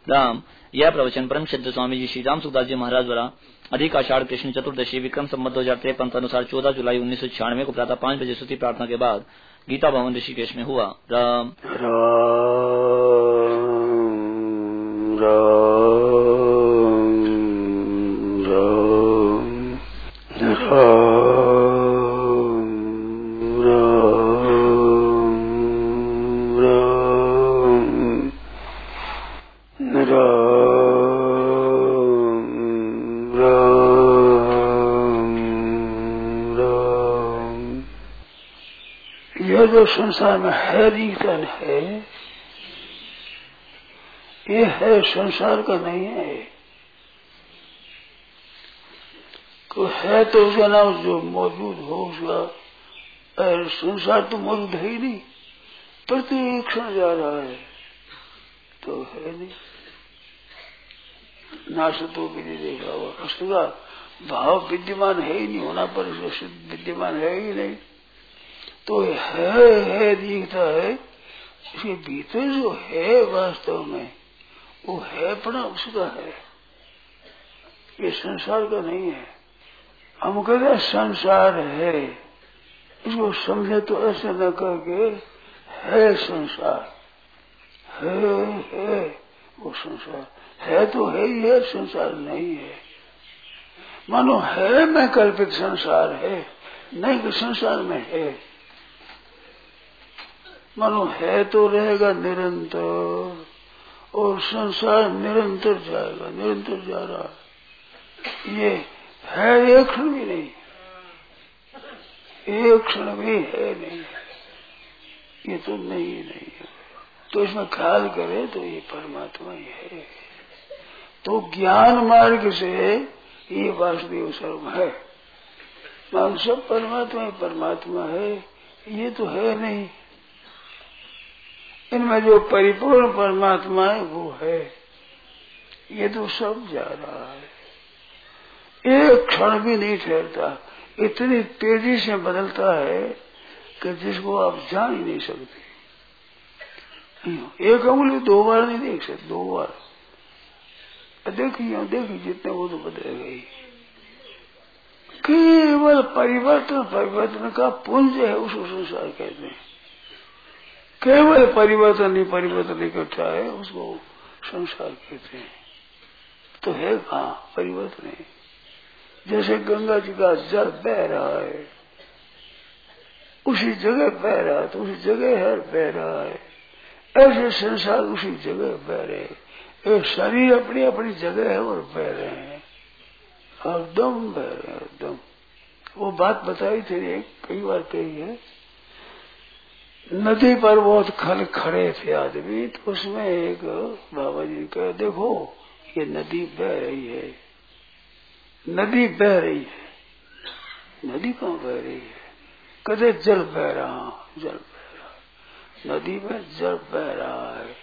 राम। यह प्रवचन परम सिद्ध स्वामी जी श्री राम सुखदास जी महाराज द्वारा अधिक आषाढ़ कृष्ण चतुर्दशी विक्रम संवत 2053 अनुसार 14 जुलाई 1996 को प्रातः 5 बजे स्तुति प्रार्थना के बाद गीता भवन ऋषिकेश में हुआ। राम राम राम राम जो संसार में है रीतन है, ये है संसार का नहीं है। को है तो उसका नाम जो मौजूद हो उसका, संसार तो मौजूद है ही नहीं, प्रत्येक क्षण जा रहा है तो है नहीं। नाश तो भी नहीं देखा हुआ, उसका भाव विद्यमान है ही नहीं, होना पर विद्यमान है ही नहीं, तो है दिखता है। इसके भीतर जो है वास्तव में वो है अपना उसका है, ये संसार का नहीं है। हम कहते हैं संसार है, इसको समझे तो ऐसे न करके है संसार, है वो संसार है तो है ही है, संसार नहीं है। मानो है में कल्पित संसार है, नहीं कि संसार में है। मानो है तो रहेगा निरंतर, और संसार निरंतर जाएगा, निरंतर जा रहा है। ये है एक क्षण भी नहीं, एक क्षण भी है नहीं, ये तो नहीं है। तो इसमें ख्याल करे तो ये परमात्मा ही है। तो ज्ञान मार्ग से ये वासुदेव सर्व है, मान सब परमात्मा ही परमात्मा है, ये तो है नहीं। इनमें जो परिपूर्ण परमात्मा है वो है, ये तो सब जा रहा है, एक क्षण भी नहीं ठहरता, इतनी तेजी से बदलता है कि जिसको आप जान ही नहीं सकते। एक उंगली 2 बार नहीं देख सकते, 2 बार देखिए जितने वो तो बदलेगा ही। केवल परिवर्तन का पुंज है, उसको संसार कहते हैं। केवल परिवर्तन इकट्ठा है, उसको संसार कहते हैं। तो है कहाँ परिवर्तन है। जैसे गंगा जी का जल बह रहा है, उसी जगह बह रहा है तो उसी जगह है बह रहा है, ऐसे संसार उसी जगह बह रहे हैं। एक शरीर अपनी अपनी जगह है और बह रहे हैं, एकदम बह रहे हैं एकदम। वो बात बताई थी, कई बार कही है। नदी पर बहुत खड़े थे आदमी, तो उसमें एक बाबा जी कहे देखो ये नदी बह रही है, नदी बह रही है। नदी कहाँ बह रही है? कहते जल बह रहा, जल बह रहा, नदी में जल बह रहा है,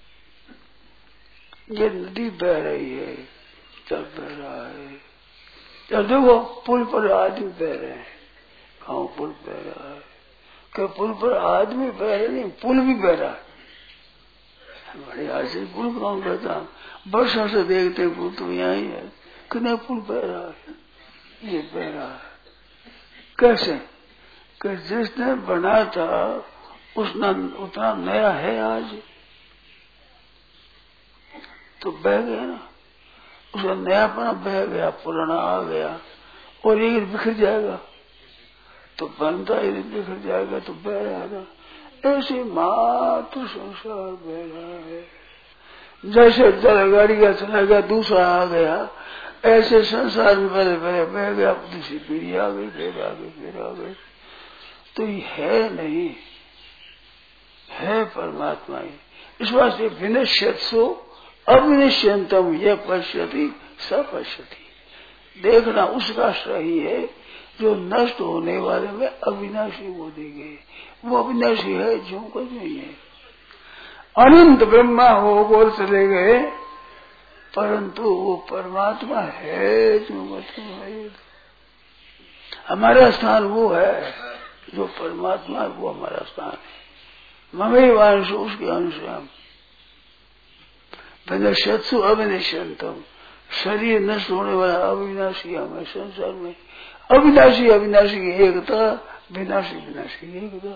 ये नदी बह रही है, जल बह रहा है। जब देखो पुल पर आदमी बह रहे हैं, कहाँ पुल बह रहा है? कि पुल पर आदमी बह रहे नहीं, पुल भी बह रहा है। बड़े आश्चर्य, पुल कौन बहता? वर्षों से देखते पुल तो यहाँ ही है, कितने पुल बह रहा है, ये बह रहा है। कैसे? कि जिसने बना था उसने उतना नया है आज, तो बह गया ना, उसका नयापना बह गया, पुराना आ गया, और ये बिखर जाएगा तो बनता ही बिखर जाएगा तो बह रहेगा। ऐसे मात्र संसार बह रहा है। जैसे जल गाड़ी का चला गया, दूसरा आ गया, ऐसे संसार में पहले पहले बह गया, दूसरी पीढ़ी आ गई, फिर आ गई, फिर आ गई। तो ये है नहीं, है परमात्मा ही। इस वास्ते विनश्यत्सो अविनश्यंतम यह पश्यति स पश्यति। देखना उसका सही है जो नष्ट होने वाले में अविनाशी वो देंगे, वो अविनाशी है, जो कुछ नहीं है। अनंत ब्रह्मा हो बोल चले गए, परंतु वो परमात्मा है जो मतलब है। हमारा स्थान वो है जो परमात्मा, वो हमारा स्थान है। ममे वांश, उसके अंश हम। विनश्यत्सु अविनश्यन्तम, शरीर नष्ट होने वाला अविनाशी हमें संसार में, अविनाशी अविनाशी की एकता, विनाशी विनाशी की एकता,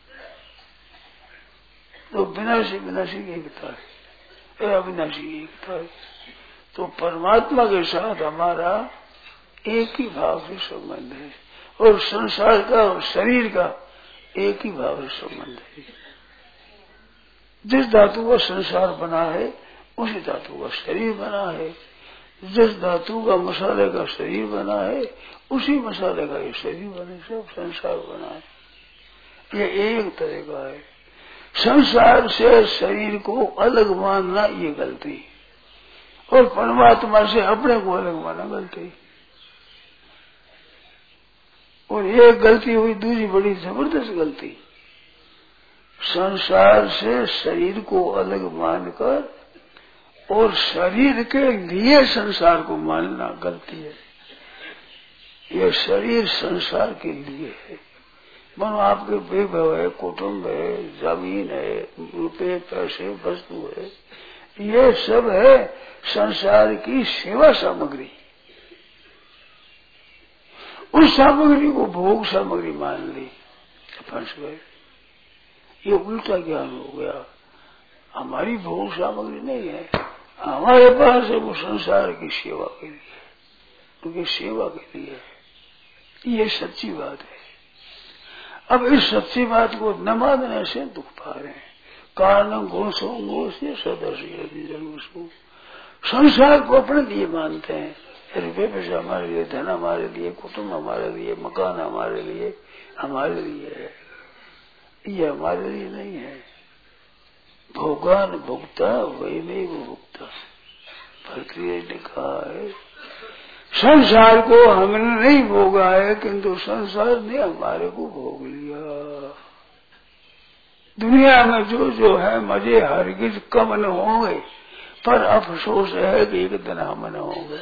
तो विनाशी विनाशी की एकता है, अविनाशी की एकता है। तो परमात्मा के साथ हमारा एक ही भाव से संबंध है, और संसार का और शरीर का एक ही भाव से संबंध है। जिस धातु का संसार बना है उसी धातु का शरीर बना है, जिस धातु का मसाले का शरीर बना है उसी मसाले का ये शरीर बने, सब संसार बना है। ये एक तरह का है। संसार से शरीर को अलग मानना ये गलती, और परमात्मा से अपने को अलग मानना गलती। और ये गलती हुई दूसरी बड़ी जबरदस्त गलती, संसार से शरीर को अलग मानकर और शरीर के लिए संसार को मानना गलती है। यह शरीर संसार के लिए है। मानो आपके वैभव है, कुटुंब है, जमीन है, रुपये पैसे वस्तु है, ये सब है संसार की सेवा सामग्री। उस सामग्री को भोग सामग्री मान ली, फंस गए। ये उल्टा ज्ञान हो गया। हमारी भोग सामग्री नहीं है, हमारे पास है वो संसार की सेवा के लिए, क्योंकि सेवा के लिए है। ये सच्ची बात है। अब इस सच्ची बात को न मानने से दुख पा रहे हैं। कारणम घोषो घोषे सदस्य जन्मसु, संसार को अपने लिए मानते हैं। रुपये पैसे हमारे लिए, धन हमारे लिए, कुटुंब हमारे लिए, मकान हमारे लिए है। ये हमारे लिए नहीं है। भोगान भुगता वही नहीं वो भुगता। भर्तृहरि ने कहा है संसार को हमने नहीं भोगा है, किंतु संसार ने हमारे को भोग लिया। दुनिया में जो जो है मजे हरगिज कम न होंगे, पर अफसोस है कि एक दिन हम न होंगे।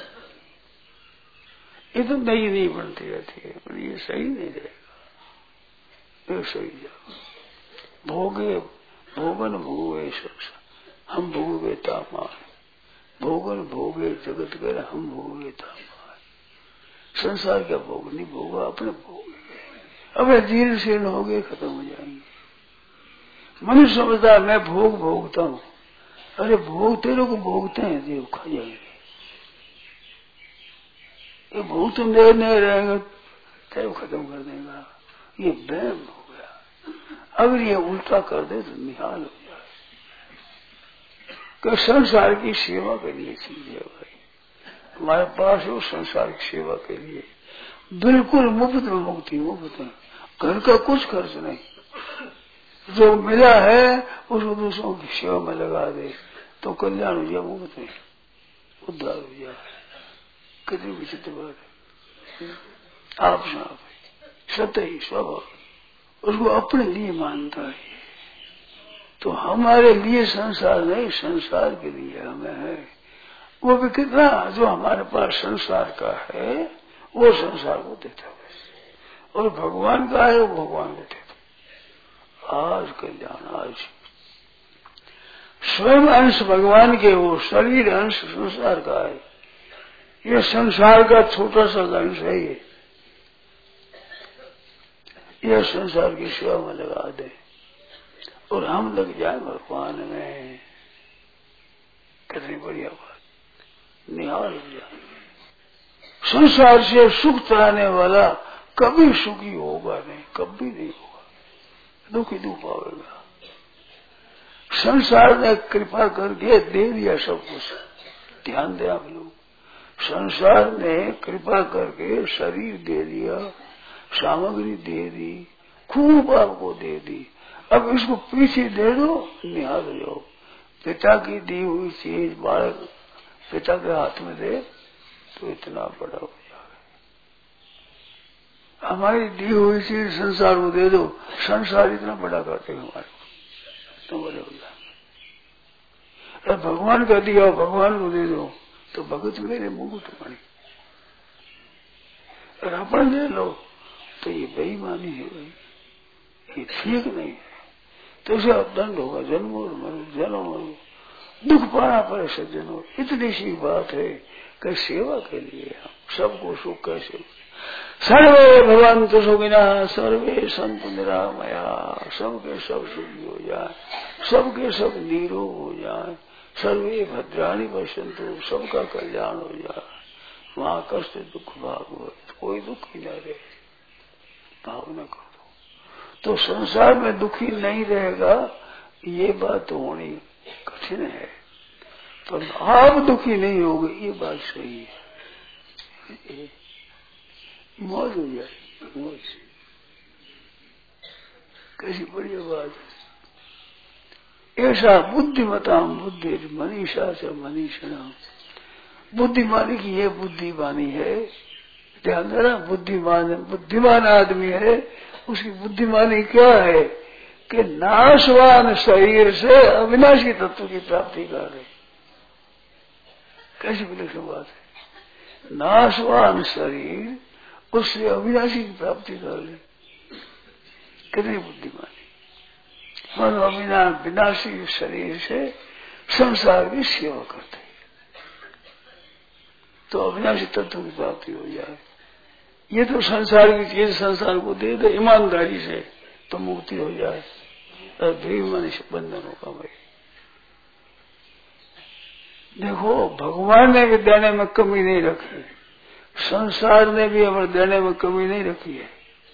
ये तो नहीं बनती रहती है, पर ये सही नहीं रहेगा। ये सही जाओ भोगे भोगन भोगे संसार, हम भोगे तामार, भोगन भोगे जगत कर, हम भोगे तामार। संसार का भोग नहीं भोगा, अपने भोग अपने जीर्ण शीर्ण हो गए, खत्म हो जाएंगे। मनुष्य समझता है मैं भोग भोगता हूँ। अरे भोग तेरे को भोगते हैं, देव खा जाएंगे। ये भोग तुम नहीं रहेंगे, तेरे खत्म कर देगा। ये वहम हो गया। अगर ये उल्टा कर दे तो निहाल हो जाए कि संसार की सेवा के लिए चीज है भाई, हमारे पास है संसार की सेवा के लिए बिल्कुल मुफ्त में, मुक्ति मुफ्त में, घर का कुछ खर्च नहीं। जो मिला है उसको दूसरों की सेवा में लगा दे तो कल्याण हो जाए, मुफ्त में उद्धार हो जाए। कितनी विचित्र बात है। आप साहब सत्य ही स्वभाव उसको अपने लिए मानता है, तो हमारे लिए संसार नहीं, संसार के लिए हमें है। वो भी कितना जो हमारे पास संसार का है वो संसार को देता है, और भगवान का है वो भगवान को देता। आज कल्याण, आज स्वयं अंश भगवान के हो, शरीर अंश संसार का है। ये संसार का छोटा सा अंश है। ये संसार की सेवा में लगा दे और हम लग जाए भगवान में, कितनी बढ़िया बात, निहाल हो जाए। संसार से सुख चाहने वाला कभी सुखी होगा नहीं, कभी नहीं होगा, दुखी दुख पाएगा। संसार ने कृपा करके दे दिया सब कुछ। ध्यान दें आप लोग, संसार ने कृपा करके शरीर दे दिया, सामग्री दे दी, खूब आपको दे दी। अब इसको पीछे दे दो, निहाल हो जाओ। पिता की दी हुई चीज बालक पिता के हाथ में दे तो इतना बड़ा हो जाएगा। हमारी दी हुई चीज संसार को दे दो, संसार इतना बड़ा करते हमारे को, तो बड़े हो जाएंगे। भगवान का दिया भगवान को दे दो तो भगत मेरे मुकुट मणि, और अपन ले लो तो ये बेईमानी है भाई, ये ठीक नहीं है। तो इसे अब दंड होगा, जन्म और मरो, जन्म मरो। दुख पाना पड़े सज्जनों। इतनी सी बात है कि सेवा के लिए हम सबको सुख कैसे। सर्वे भगवंतु सुखिना सर्वे संतु निरामया, सबके सब सुखी हो जाए, सबके सब निरोग हो जाए, सर्वे भद्राणि पश्यन्तु, सबका कल्याण हो जाए, वहां कष्ट दुख भागवत कोई दुख ही न रहे। भावना कर दो तो संसार में दुखी नहीं रहेगा, ये बात तो होनी कठिन है, पर आप दुखी नहीं होगे ये बात सही है। मौज हो जाएगी, मौज कैसी बढ़िया बात है। ऐसा बुद्धिमताम बुद्धि मनीषा से मनीषणा, बुद्धिमानी की ये बुद्धिमानी है। ध्यान देना, बुद्धिमान आदमी है, उसकी बुद्धिमानी क्या है कि नाशवान शरीर से अविनाशी तत्व की प्राप्ति कर रहे। कैसी विलक्षण बात है, नाशवान शरीर उससे अविनाशी की प्राप्ति कर ले, कितनी बुद्धिमानी। विनाशी शरीर से संसार की सेवा करते तो अविनाशी तत्व की प्राप्ति हो जाए। ये तो संसार की चीज संसार को दे दे ईमानदारी से तो मुक्ति हो जाए, और भी मनुष्य बंधन होगा भाई। देखो भगवान ने भी देने में कमी नहीं रखी, संसार ने भी हमें देने में कमी नहीं रखी है।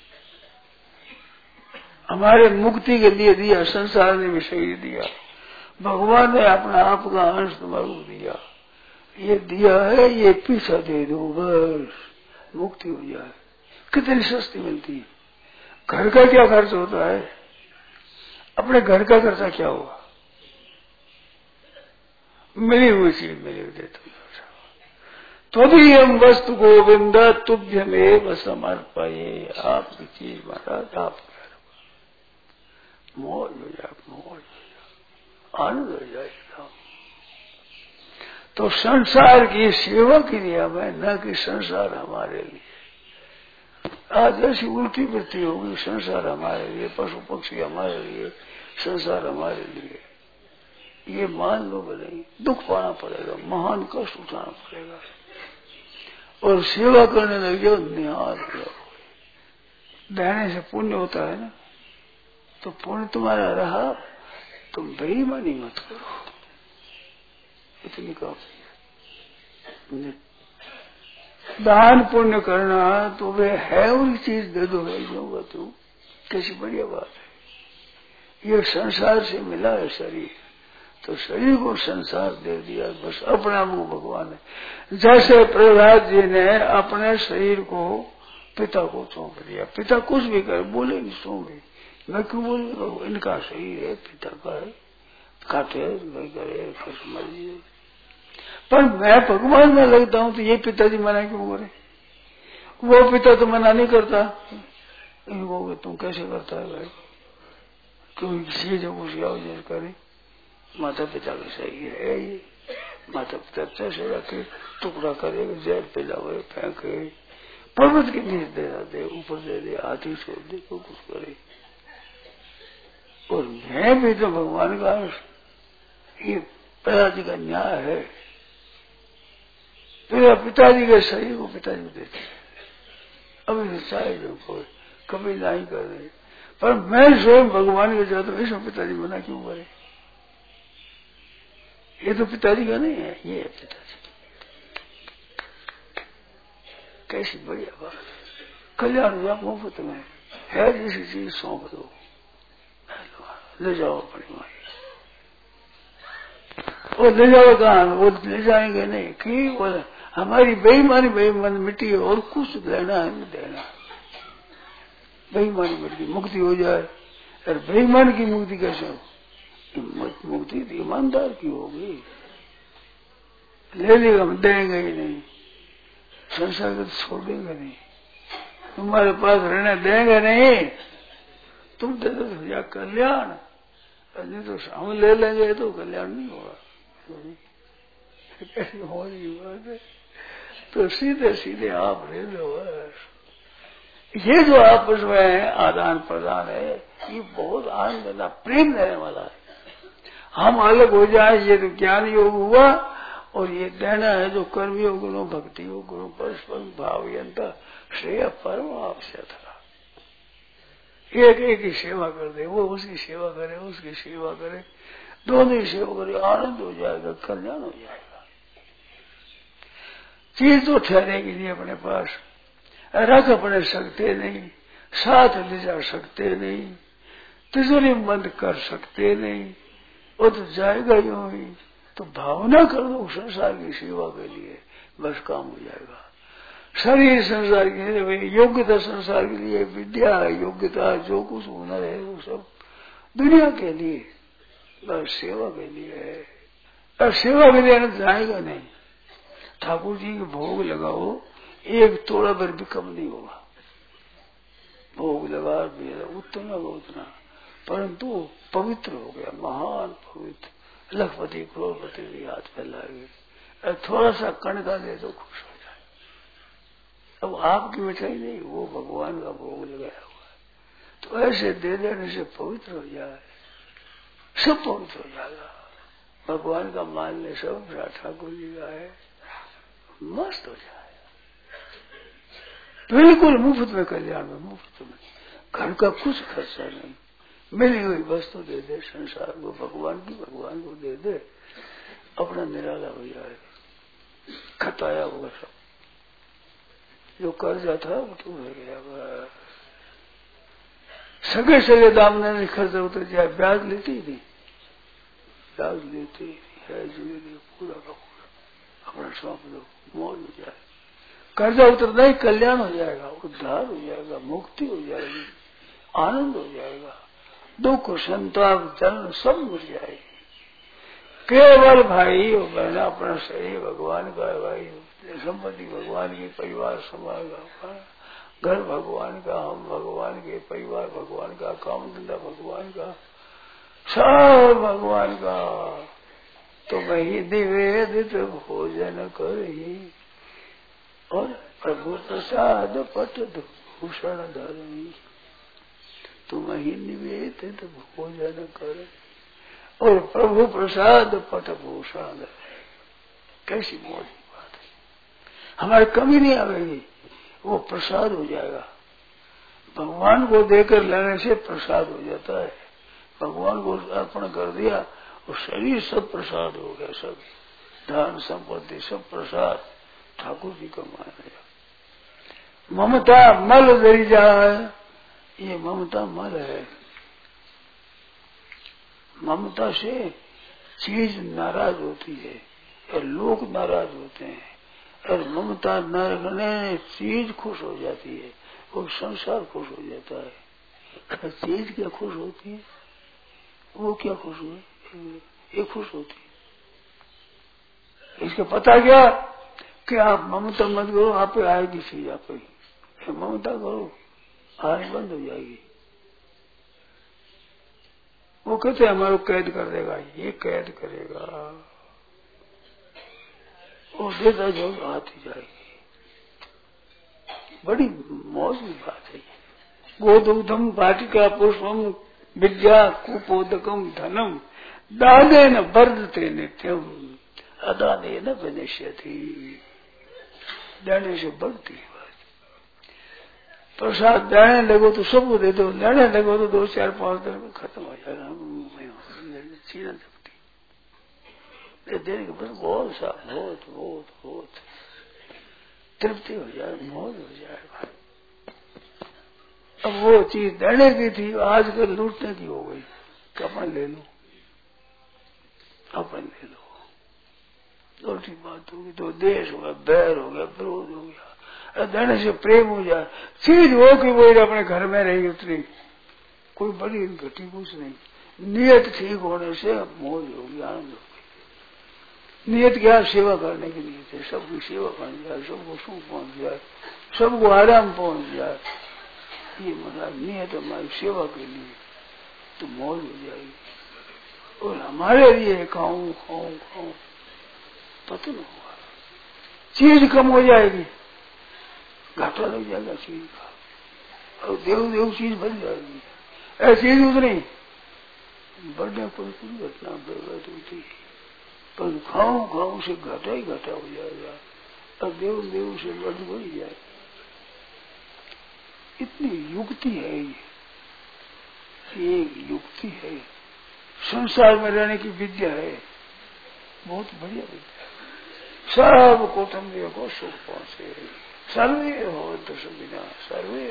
हमारे मुक्ति के लिए दिया, संसार ने भी शरीर दिया, भगवान ने अपना आप का अंश तुम्हारे दिया। ये दिया है, ये पीछा दे दो बस मुक्ति हो जाए। कितनी सस्ती मिलती है। घर का क्या खर्च होता है, अपने घर का खर्चा क्या हुआ, मिली हुई चीज मिली दे तो भी हम वस्तु गोविंद तुभ्यमेव समर्पये। आपकी चीज महाराज आप मौज हो जाए, मौज हो जाए, आनंद हो जाएगा। तो संसार की सेवा के लिए हमें, न कि संसार हमारे लिए। आज ऐसी उल्टी वृत्ति होगी, संसार हमारे लिए, पशु पक्षी हमारे लिए, संसार हमारे लिए। ये मान लो भले दुख पाना पड़ेगा, महान कष्ट उठाना पड़ेगा, और सेवा करने लग जाओ निहाल हो। देने से पुण्य होता है ना, तो पुण्य तुम्हारा रहा, तुम बेईमानी मत करो, इतनी काफी है। दान पुण्य करना तो वे है उनकी चीज दे दो भाई, जाऊंगा तू, कैसी बढ़िया बात है। ये संसार से मिला है शरीर, तो शरीर को संसार दे दिया, बस अपने आप को भगवान ने। जैसे प्रहलाद जी ने अपने शरीर को पिता को सौंप दिया, पिता कुछ भी करे बोले नहीं सौंपे, मैं क्यों बोलूंगा, इनका शरीर है, पिता का है, काटे नहीं करे कुछ मर्जी है। पर मैं भगवान में लगता हूं तो ये पिताजी मना क्यों करे, वो पिता तो मना नहीं करता। इनको तुम कैसे करता है भाई, क्यों किसी जब उसकी आवश्यक करे, माता पिता का सही है ये, माता पिता कैसे रखे, टुकड़ा करे, जहर पिलावे, फेंके, पर्वत के नीचे दे, ऊपर दे दे, हाथी छोड़ दे, तो कुछ करे। और मैं भी तो भगवान का, ये पिताजी का न्याय है। मेरा पिताजी के शरीर को पिताजी को देते, अभी चाहे जो कोई कभी नहीं कर रहे, पर मैं स्वयं भगवान के जाता हूँ, इसमें पिताजी मना क्यों करे। ये तो पिताजी का नहीं है, ये है पिताजी। कैसी बढ़िया बात, कल्याण हुआ मुफ्त में है, जिसी चीज सौंप दो, ले जाओ अपनी माई, वो ले जाओ कहाँ, वो ले जाएंगे नहीं कि वो हमारी बेईमानी मिट्टी है, और कुछ लेना है नहीं देना। बेईमानी मिट्टी मुक्ति हो जाए, और बेईमान की मुक्ति कैसे हो, मुक्ति ईमानदार की होगी। ले लेगा हम देंगे ही नहीं, संसार को छोड़ देंगे नहीं, तुम्हारे पास रहने देंगे नहीं, तुम दे दो या कल्याण, नहीं तो हम ले लेंगे तो कल्याण नहीं होगा। कैसी हो रही बात है, तो सीधे सीधे आप ले लो। ये जो आपस में आदान प्रदान है, ये बहुत आनंद देना, प्रेम देने वाला है। हम अलग हो जाए, ये तो ज्ञान योग हुआ। और ये देना है जो कर्म योग गुणों भक्ति योग गुणों परस्पर भावयंता श्रेय परम आवश्यक था। एक एक की सेवा कर दे, वो उसकी सेवा करे, उसकी सेवा करे, दोनों ही सेवा करे, आनंद हो जाएगा, कल्याण हो जाएगा। चीज तो ठहरेगी नहीं अपने पास, रख अपने सकते नहीं, साथ ले जा सकते नहीं, तिजोरी बंद कर सकते नहीं, वो तो जाएगा यूं ही। तो भावना कर दो संसार की सेवा के लिए, बस काम हो जाएगा। शरीर संसार के लिए, योग्यता संसार के लिए, विद्या योग्यता जो कुछ हुनर है वो सब दुनिया के लिए, बस सेवा के लिए है। और सेवा के लिए जाएगा नहीं। ठाकुर जी के भोग लगाओ, एक तोड़ा भर भी कम नहीं होगा। भोग लगा दिया उतना उतना, परंतु पवित्र हो गया, महान पवित्र। लखपति करोड़पति भी हाथ फैला गए, थोड़ा सा कणका दे तो खुश हो जाए। अब आपकी मिठाई नहीं, वो भगवान का भोग लगाया हुआ है, तो ऐसे दे देने से पवित्र हो जाए, सब पवित्र हो जाएगा। भगवान का मान ले, सब ठाकुर जी का है, मस्त हो जाए, बिल्कुल मुफ्त में कल्याण में, मुफ्त में। घर का कुछ खर्चा नहीं, मिली हुई वस्तु दे दे संसार को, भगवान को दे दे, अपना निराला हो जाए, खताया होगा सब। जो कर्जा था वो तो हो गया। सगे सगे दामने ने खर्चा उतर जाए, ब्याज लेती थी, ब्याज लेती है जीवन पूरा का पूरा अपना सौंप दो, मौज हो जाए। कर्जा उतरना ही कल्याण हो जाएगा, उद्धार हो जाएगा, मुक्ति हो जाएगी, आनंद हो जाएगा, दुख संताप जन्म सब मिट जाएगी। केवल भाई और बहना अपना शरीर भगवान का है, भाई संपत्ति भगवान की, परिवार समाज का, घर भगवान का, हम भगवान के, परिवार भगवान का, काम धंधा भगवान का, सब भगवान का। तो वही निवेदित भोजन करी और प्रभु प्रसाद पट भूषण धरी। तुम ही निवेदित भोजन कर और प्रभु प्रसाद पट भूषण धरे। कैसी मौज की बात है, हमारी कमी नहीं आएगी, वो प्रसाद हो जाएगा। भगवान को देकर लेने से प्रसाद हो जाता है। भगवान को अर्पण कर दिया और शरीर सब प्रसाद हो गया, सब धन संपत्ति सब प्रसाद ठाकुर जी का मान गया। ममता मल दरी जाए, ये ममता मल है। ममता से चीज नाराज होती है और लोग नाराज होते हैं, और ममता न रखने चीज खुश हो जाती है और संसार खुश हो जाता है। चीज क्या खुश होती है, वो क्या खुश हुए, ये खुश होती है। इसका पता क्या कि आप ममता मत करो, आप पे आएगी चीज, आप पे ममता करो आने बंद हो जाएगी। वो कहते हमारे कैद कर देगा, ये कैद करेगा, वो देता जो आती जाएगी। बड़ी मौज की बात है। गोदुग्धम वाटिका पुष्पम विद्या कुपोदकम धनम दाने न वर्धते नित्यम अदाने न विनश्यति। देने से बढ़ती है बात। प्रसाद देने लगो तो सबको दे दो, लेने लगो तो 2, 4, 5 दिन में खत्म हो जाएगा। चीज देने के बाद बहुत सा बहुत बहुत बहुत तृप्ति हो जाए, मौज हो जाएगा। अब वो चीज देने की थी, आजकल लूटने की हो गई कि अपन ले लो, अपन ले लो। दूसरी बात होगी तो देश हो गया, बैर हो गया, विरोध हो गया। देने से प्रेम हो जाए, चीज हो कि वो अपने घर में रही उतनी, कोई बड़ी घटी कुछ नहीं। नियत ठीक होने से मौज होगी, आनंद होगी। नियत क्या, सेवा करने की नियत है, सबकी सेवा करनी जाए, सबको सुख पहुंच जाए, सबको आराम पहुंच जाए, ये मतलब नियत हमारी सेवा के लिए, तो मौज हो जाएगी। और हमारे लिए खाऊं खाऊं खाऊं पतन होगा, चीज कम हो जाएगी, घाटा लग जाएगा चीज का, और देव देव चीज बन जाएगी। ऐसी चीज उतनी बड़े पर कुछ घटना बर्बाद हुई थी, पर खाऊं से घटा ही घटा हो जाएगा और देव से बढ़ जाए। इतनी युक्ति है ये युक्ति है, संसार में रहने की विद्या है, बहुत बढ़िया विद्या। सब कौटुंबियों को सुख पहुंचे, सर्वे हो तो सुविधा, सर्वे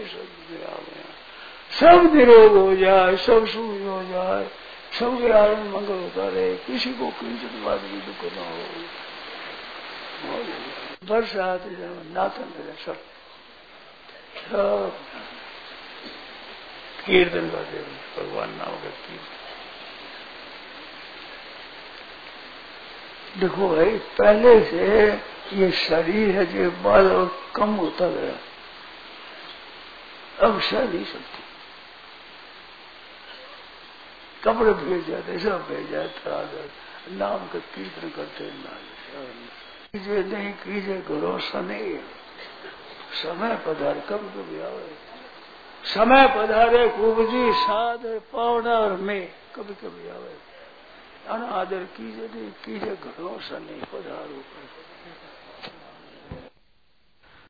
सब निरोग हो जाए, सब सुख हो जाए, सबके आनंद मंगल होता रहे, किसी को किंचित बात भी दुख न हो। बरसात नाथन रहे, सब कीर्तन करते भगवान नाम का कीर्तन। देखो भाई, पहले से ये शरीर है जो बाल और कम होता गया, अब सह नहीं सकती, कपड़े भेज जाते, सब भेज जाता, नाम का कीर्तन करते कीजिए नहीं कीजिए घरों सने, समय पधार कब कभी आवे, समय पधारे खूब जी साध पावना और में कभी कभी आवे, अनादर कीजिए नहीं कीजिए घरों सने पधारो।